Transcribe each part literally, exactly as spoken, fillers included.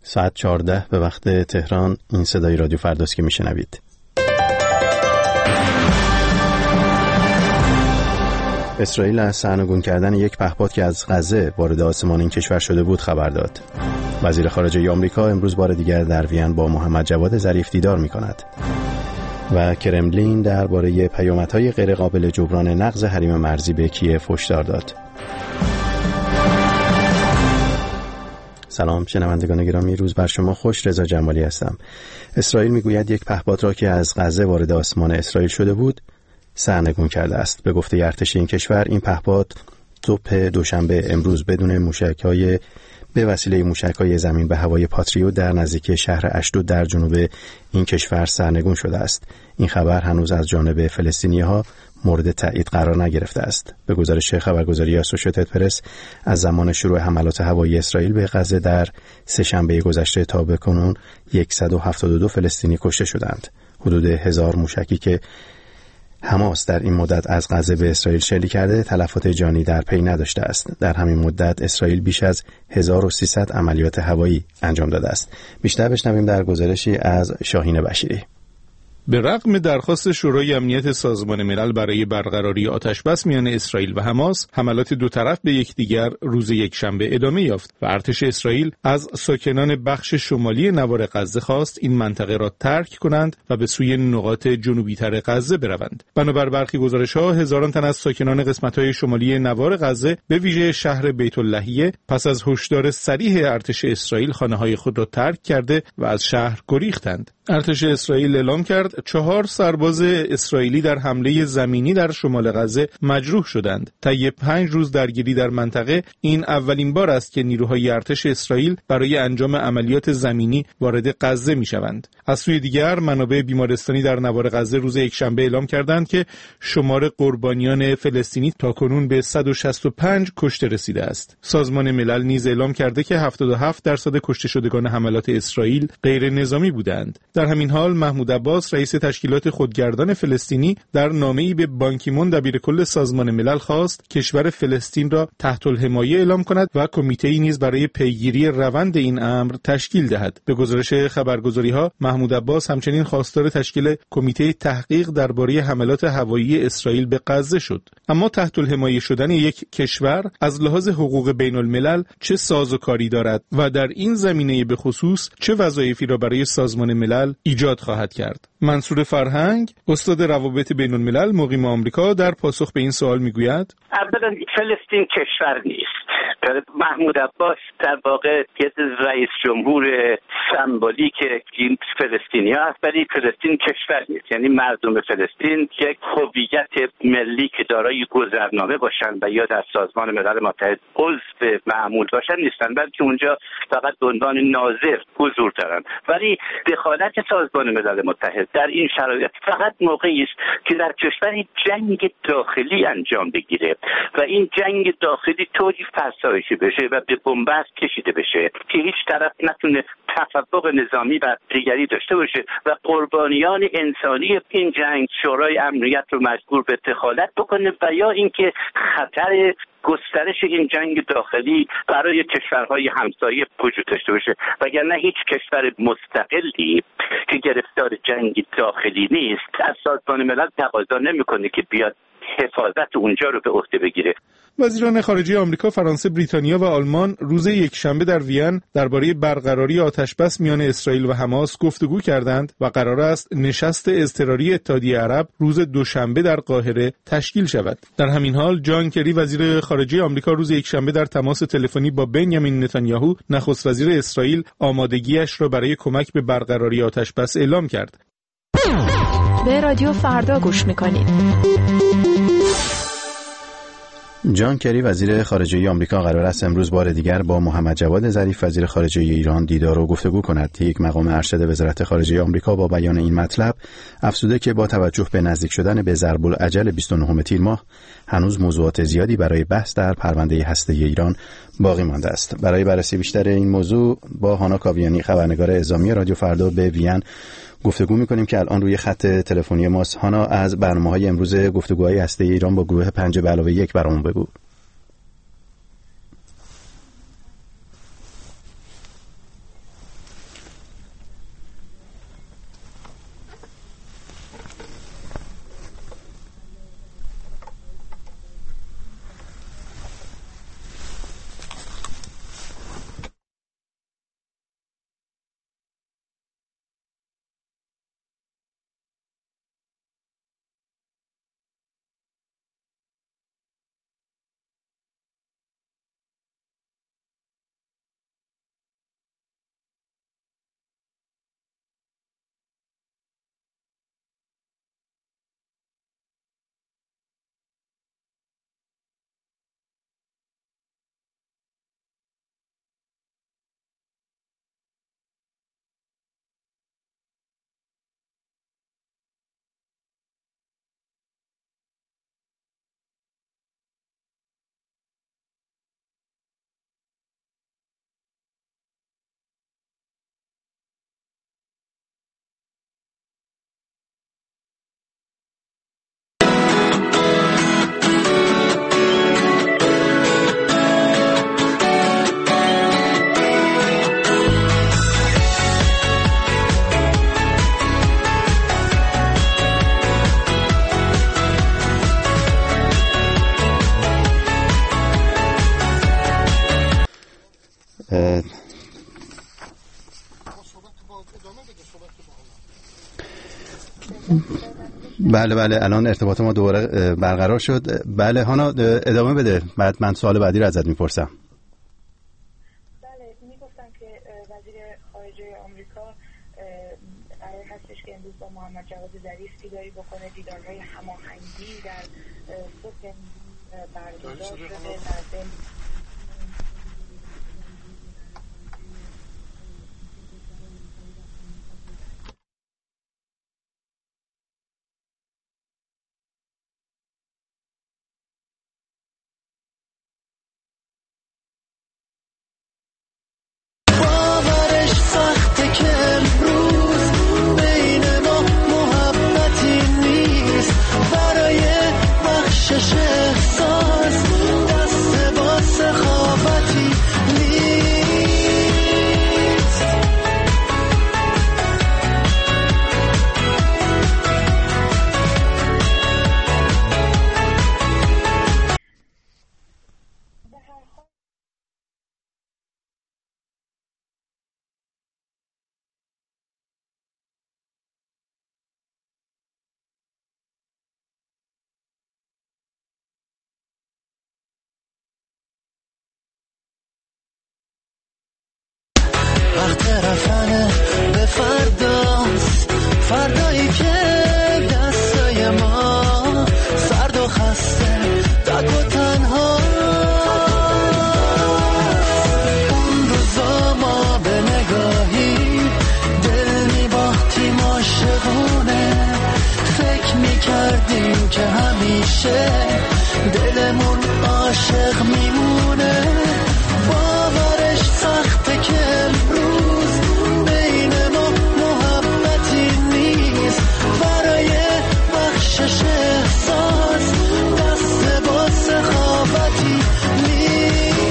ساعت چهارده به وقت تهران. این صدای رادیو فرداست که میشنوید. اسرائیل از سرنگون کردن یک پهپاد که از غزه وارد آسمان این کشور شده بود خبر داد. وزیر خارجه آمریکا امروز بار دیگر در وین با محمد جواد ظریف دیدار می‌کند. و کرملین درباره پیامدهای غیرقابل جبران نقض حریم مرزی به کیف هشدار داد. سلام شنوندگان گرامی، روز بر شما خوش. رضا جمالی هستم. اسرائیل میگوید یک پهپاد را که از غزه وارد آسمان اسرائیل شده بود سرنگون کرده است. به گفته ارتش این کشور این پهپاد صبح دوشنبه امروز بدون موشک‌های به وسیله موشک‌های زمین به هوای پاتریوت در نزدیکی شهر اشدود در جنوب این کشور سرنگون شده است. این خبر هنوز از جانب فلسطینی‌ها مورد تایید قرار نگرفته است. به گزارش خبرگزاری اسوشییتد پرس از زمان شروع حملات هوایی اسرائیل به غزه در سه‌شنبه گذشته تا به کنون صد و هفتاد و دو فلسطینی کشته شدند. حدود هزار موشکی که حماس در این مدت از غزه به اسرائیل شلیک کرده تلفات جانی در پی نداشته است. در همین مدت اسرائیل بیش از هزار و سیصد عملیات هوایی انجام داده است. بیشتر بشنویم در گزارشی از شاهین بشیری. به رغم درخواست شورای امنیت سازمان ملل برای برقراری آتشبس میان اسرائیل و حماس، حملات دو طرف به یکدیگر روز یکشنبه ادامه یافت و ارتش اسرائیل از ساکنان بخش شمالی نوار غزه خواست این منطقه را ترک کنند و به سوی نقاط جنوبی‌تر غزه بروند. بنابر برخی گزارش‌ها هزاران تن از ساکنان قسمت‌های شمالی نوار غزه به ویژه شهر بیت اللحیه پس از هشدار صریح ارتش اسرائیل خانه‌های خود را ترک کرده و از شهر گریختند. ارتش اسرائیل اعلام کرد چهار سرباز اسرائیلی در حمله زمینی در شمال غزه مجروح شدند. طی پنج روز درگیری در منطقه این اولین بار است که نیروهای ارتش اسرائیل برای انجام عملیات زمینی وارد غزه می‌شوند. از سوی دیگر منابع بیمارستانی در نوار غزه روز یکشنبه اعلام کردند که شمار قربانیان فلسطینی تاکنون به صد و شصت و پنج کشته رسیده است. سازمان ملل نیز اعلام کرده که هفتاد و هفت درصد کشته شدگان حملات اسرائیل غیر نظامی بودند. در همین حال محمود عباس رئیس تشکیلات خودگردان فلسطینی در نامه‌ای به بان کی مون دبیرکل سازمان ملل خواست کشور فلسطین را تحت الحمایه اعلام کند و کمیته‌ای نیز برای پیگیری روند این امر تشکیل دهد. به گزارش خبرگزاری‌ها محمود عباس همچنین خواستار تشکیل کمیته تحقیق درباره حملات هوایی اسرائیل به غزه شد. اما تحت الحمایه شدن یک کشور از لحاظ حقوق بین الملل چه سازوکاری دارد و در این زمینه به خصوص چه وظایفی را برای سازمان ملل ایجاد خواهد کرد؟ منصور فرهنگ، استاد روابط بین الملل مقیم آمریکا، در پاسخ به این سوال میگوید: اولا فلسطین کشور نیست. محمود عباس در واقع یه رئیس جمهور سمبولیک این فلسطینیا هست، ولی فلسطین کشور نیست. یعنی مردم فلسطین یک هویت ملی که دارای گذرنامه باشن و یا در سازمان ملل متحد عضو معمول باشن نیستن، بلکه اونجا فقط به عنوان ناظر حضور دارن. ولی دخالت سازمان ملل متحد در این شرایط فقط موقعی است که در کشوری جنگ داخلی انجام بگیره و این جنگ داخلی طوری فرسایشی بشه و به بنبست کشیده بشه که هیچ طرف نتونه تفوق نظامی و دیگری داشته باشه و قربانیان انسانی این جنگ شورای امنیت رو مجبور به دخالت بکنه و یا اینکه خطر گسترش این جنگ داخلی برای کشورهای همسایه وجود داشته باشه، وگرنه هیچ کشور مستقلی که گرفتار جنگ داخلی نیست از سازمان ملل تقاضا نمیکنه که بیاد حفاظت اونجا رو به عهده بگیره. وزیران خارجه آمریکا، فرانسه، بریتانیا و آلمان روز یکشنبه در وین درباره برقراری آتشبس میان اسرائیل و حماس گفتگو کردند و قرار است نشست اضطراری اتحادیه عرب روز دوشنبه در قاهره تشکیل شود. در همین حال جان کری وزیر خارجه آمریکا روز یکشنبه در تماس تلفنی با بنیامین نتانیاهو نخست وزیر اسرائیل آمادگیش را برای کمک به برقراری آتشبس اعلام کرد. به رادیو فردا گوش می‌کنید. جان کری وزیر خارجه آمریکا قرار است امروز بار دیگر با محمد جواد ظریف وزیر خارجه ایران دیدار و گفتگو کند. یک مقام ارشد وزارت خارجه آمریکا با بیان این مطلب افزوده که با توجه به نزدیک شدن به ضرب الاجل بیست و نهم تیر ماه هنوز موضوعات زیادی برای بحث در پرونده هسته‌ای ایران باقی مانده است. برای بررسی بیشتر این موضوع با هانا کاویانی خبرنگار اعزامی رادیو فردا به وین گفتگو می‌کنیم که الان روی خط تلفنی ماست. هانا، از برنامه‌های امروز گفتگوهای هسته‌ای ایران با گروه پنج به علاوه یک برامون بگو. بله بله الان ارتباط ما دوباره برقرار شد. بله هانا ادامه بده، بعد من سوال بعدی رو ازت میپرسم. بله میگفتم که وزیر خارجه آمریکا قرار هستش که امروز با محمد جواد ظریف دیداری بکنه، دیدارهای هماهنگی در صبح برگزار شده در وقت رفتن به فرداست، فردایی که دستای ما سرد و خسته تک و تنها. اون روزا ما به نگاهی دل میباختیم عاشقونه، فکر میکردیم که همیشه دلمون عاشق میمونه. باورش سخته که امروز بین ما محبتی نیست، برای بخشش احساس دست با سخاوتی نیست.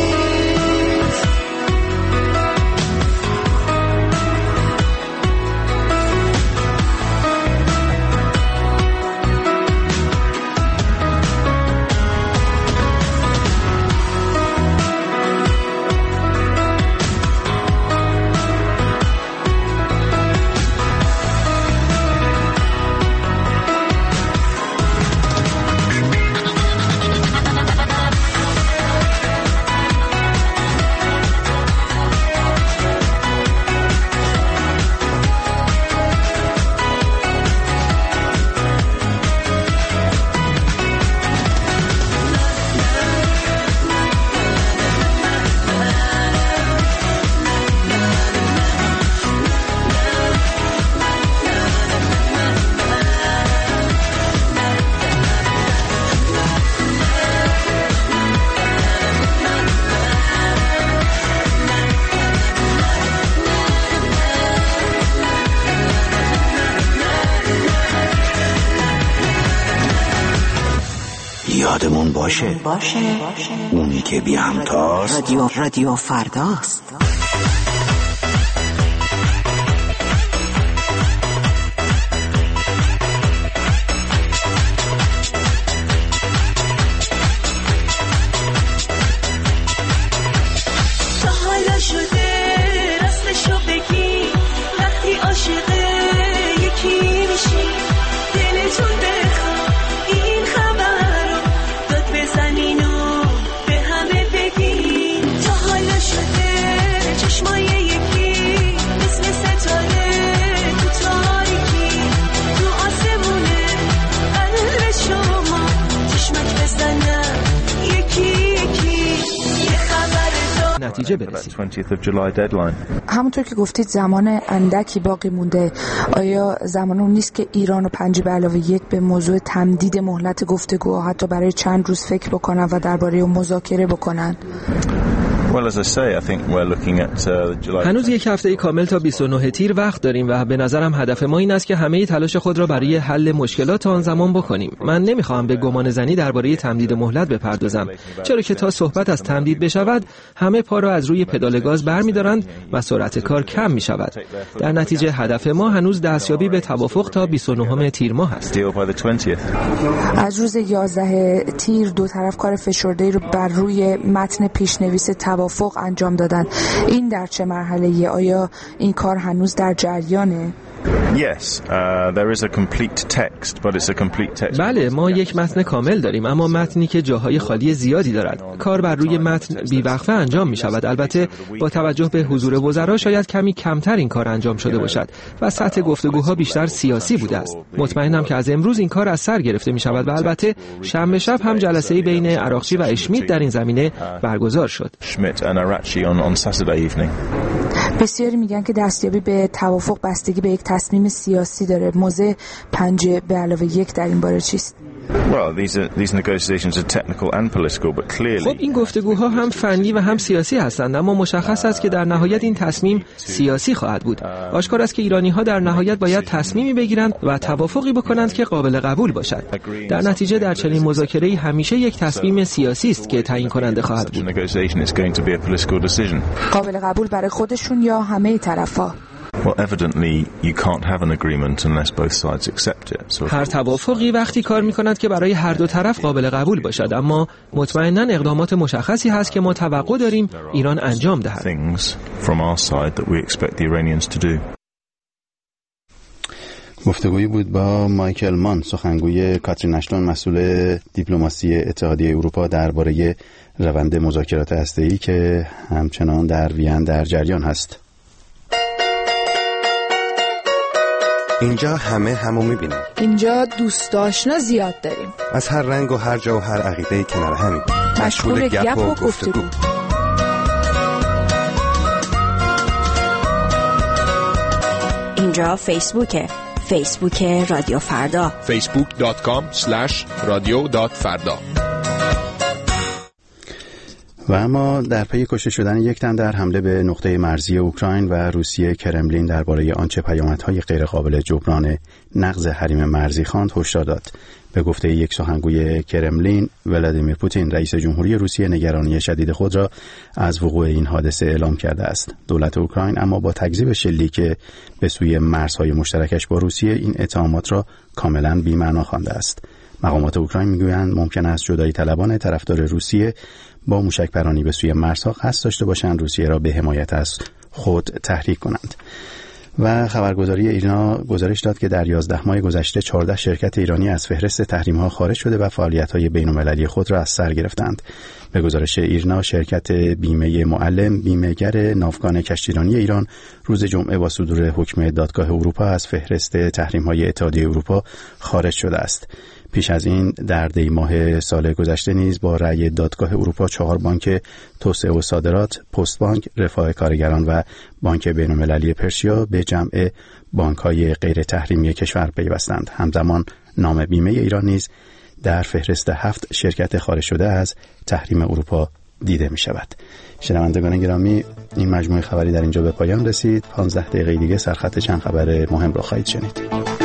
یادمون باشه باشه اونی که بی همتاست رادیو رادیو فرداست. نتیجه برسید. همونطور که گفتید زمان اندکی باقی مونده، آیا زمان اون نیست که ایران و پنج به علاوه یک به موضوع تمدید مهلت گفتگو حتی برای چند روز فکر بکنن و درباره اون مذاکره بکنن؟ هنوز یک هفته کامل تا بیست و نه تیر وقت داریم و به نظرم هدف ما این است که همه تلاش خود را برای حل مشکلات آن زمان بکنیم. من نمیخواهم به گمان زنی درباره تمدید مهلت بپردازم، چرا که تا صحبت از تمدید بشود همه پا را از روی پدال گاز برمی‌دارند و سرعت کار کم می‌شود. در نتیجه هدف ما هنوز دستیابی به توافق تا بیست و نه تیر ماه است. از روز یازده تیر دو طرف کار فشرده‌ای رو بر روی متن پیشنویس توافق توافق انجام دادن. این در چه مرحله‌ای؟ آیا این کار هنوز در جریانه؟ Yes, uh, there is a complete text, but it's a complete text. بله، ما یک متن کامل داریم، اما متنی که جاهای خالی زیادی دارد. کار بر روی متن بی‌وقفه انجام می شود. البته با توجه به حضور وزرا شاید کمی کمتر این کار انجام شده باشد و سطح گفتگوها بیشتر سیاسی بوده است. مطمئنم که از امروز این کار از سر گرفته می شود و البته شنبه شب هم جلسه‌ای بین عراقچی و اشمیت در این زمینه برگزار شد. بسیاری میگن که دستیابی به توافق بستگی به یک تصمیم سیاسی داره. موضع پنج به علاوه یک در این باره چیست؟ خب این گفتگوها هم فنی و هم سیاسی هستند، اما مشخص است که در نهایت این تصمیم سیاسی خواهد بود. آشکار است که ایرانی‌ها در نهایت باید تصمیمی بگیرند و توافقی بکنند که قابل قبول باشد. در نتیجه در چنین مذاکره‌ای همیشه یک تصمیم سیاسی است که تعیین کننده خواهد بود. قابل قبول برای خودشون یا همه طرف‌ها؟ Well, evidently you can't have an agreement unless both sides accept it. So هر توافقی وقتی کار می‌کند که برای هر دو طرف قابل قبول باشد، اما مطمئناً اقدامات مشخصی هست که ما توقع داریم ایران انجام دهد. Things from our side that we expect the Iranians to do. گفتگویی بود با مایکل مان، سخنگوی کاترین اشتون مسئول دیپلماسی اتحادیه اروپا درباره روند مذاکرات هسته‌ای که همچنان در وین در جریان هست. اینجا همه همو میبینیم. اینجا دوست آشنا زیاد داریم. از هر رنگ و هر جا و هر عقیده کنار همیم. مشغول گپ و گفتگو. اینجا فیسبوکه. فیسبوک رادیو فردا. فیسبوک دات کام اسلش رادیو دات فردا. و اما در پی کشته شدن یک تن در حمله به نقطه مرزی اوکراین و روسیه، کرملین درباره آنچه پیامدهای غیرقابل جبران نقض حریم مرزی خواند هشدار داد. به گفته یک سخنگوی کرملین، ولادیمیر پوتین رئیس جمهوری روسیه نگرانی شدید خود را از وقوع این حادثه اعلام کرده است. دولت اوکراین اما با تکذیب شلیک به سوی مرزهای مشترکش با روسیه این اتهامات را کاملا بی‌معنا خوانده است. مقامات اوکراین میگویند ممکن است جدایی طلبان طرفدار روسیه با موشک‌پرانی به سوی مرزها قصد داشته باشند روسیه را به حمایت از خود تحریک کنند. و خبرگزاری ایرنا گزارش داد که در یازده ماه گذشته چهارده شرکت ایرانی از فهرست تحریم‌ها خارج شده و فعالیت‌های بین‌المللی خود را از سر گرفتند. به گزارش ایرنا، شرکت بیمه معلم، بیمه‌گر ناوگان کشتیرانی ایران روز جمعه با صدور حکم دادگاه اروپا از فهرست تحریم‌های اتحادیه اروپا خارج شده است. پیش از این در دی ماه سال گذشته نیز با رأی دادگاه اروپا چهار بانک توسعه و صادرات، پست بانک، رفاه کارگران و بانک بین‌المللی پرسیا به جمع بانک‌های غیر تحریمی کشور پیوستند. همزمان نام بیمه ایران نیز در فهرست هفت شرکت خارج شده از تحریم اروپا دیده می شود. شنوندگان گرامی، این مجموعه خبری در اینجا به پایان رسید. پانزده دقیقه دیگه سرخط چند خبر مهم را خواهید شنید.